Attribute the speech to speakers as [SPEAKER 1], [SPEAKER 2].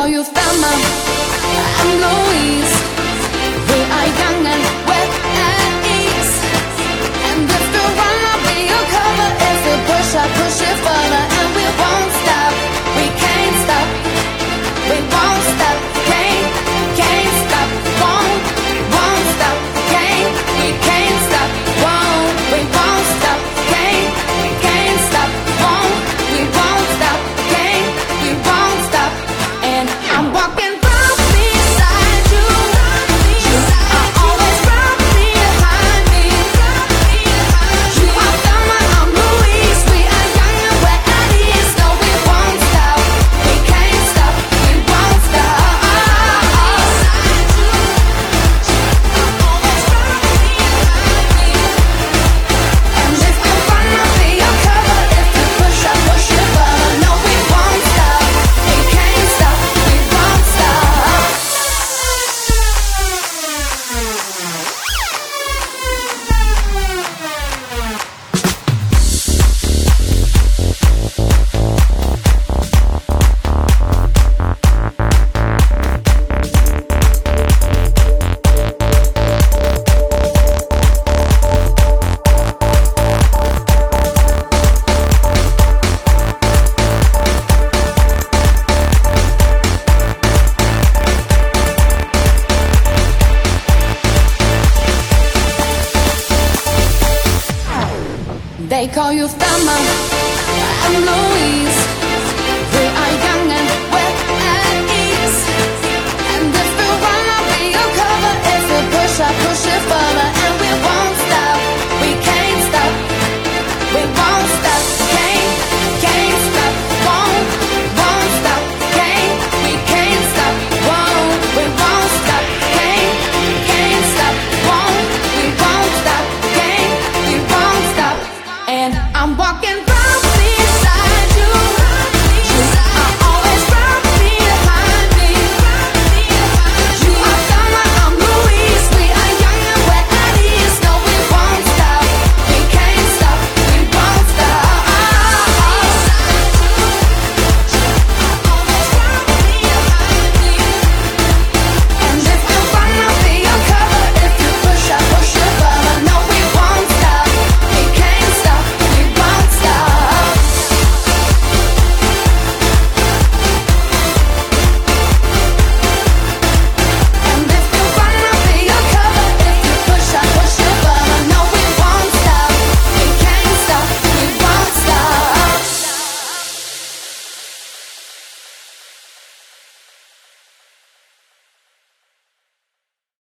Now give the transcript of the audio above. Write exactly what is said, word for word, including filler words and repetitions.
[SPEAKER 1] call you Thelma, I'm Louise. We are young and we're at ease. And if you run, I'll be your cover. If you push, I push it further. And we won't stop, we can't stop. We won't stop, can't, can't stop. Won't, won't stop, can't, we can't stop. Won't, we won't stop, can't, can't stop. Won't, we won't stop, can't, we won't stop. And I'm walking right beside you. You are always right behind me. You are Thelma, I'm Louise. We are young and we're at ease. No, we won't stop, we can't stop, we won't stop. And if you run, I'll be your cover. If you push, I push it further. No, we won't stop, we can't stop, we won't stop. They call you Thelma, I'm Louise.